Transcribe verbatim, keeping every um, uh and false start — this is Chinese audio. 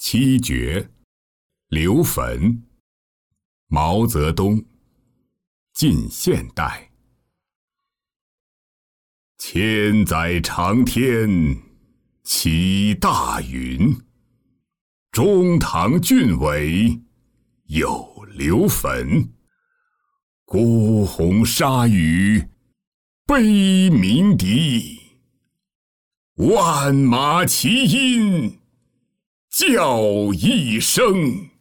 七绝，刘汾。毛泽东，近现代。千载长天起大云，中堂俊伟有刘汾。孤鸿鲨鱼悲鸣笛，万马齐喑叫一声。